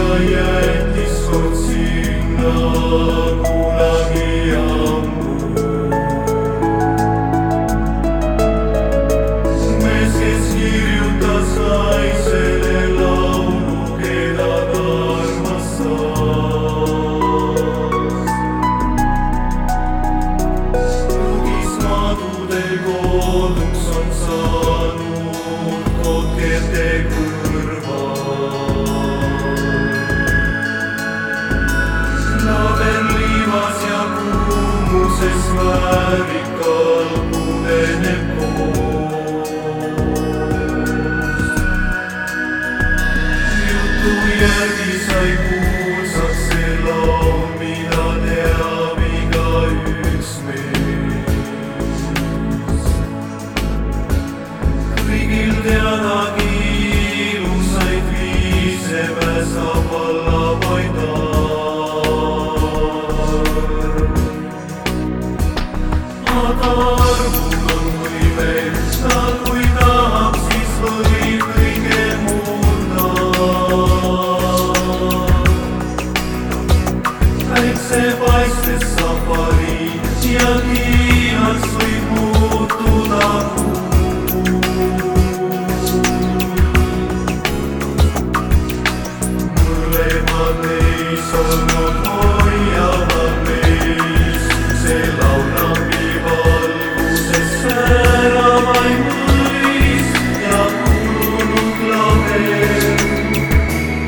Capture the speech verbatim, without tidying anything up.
jättis kord sinna kunagi ammu. Mees, kes kirjutas naisele laulu, keda ta armastas. Lugismadudel koduks on saanud kotkete kõrval. Laber liivas ja kuumuses väärikal pudeneb koos. Jutu järgi sai kuulsaks see laul, mida teab igaüks meist. Kõigil teadagi ilusaid viise pääsab alla vaid armul on võime, ta kui tahab, siis võib kõige murda. Päiksepaistes saab vari ja kiiraks võib muutuda kuu. Mõlemad neis on